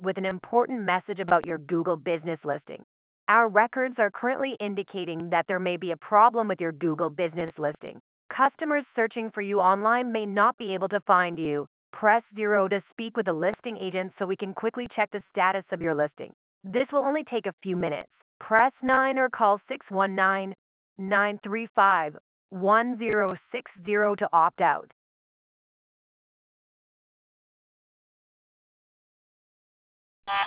with an important message about your Google business listing. Our records are currently indicating that there may be a problem with your Google business listing. Customers searching for you online may not be able to find you. Press 0 to speak with a listing agent so we can quickly check the status of your listing. This will only take a few minutes. Press 9 or call 619-935-1060 to opt out.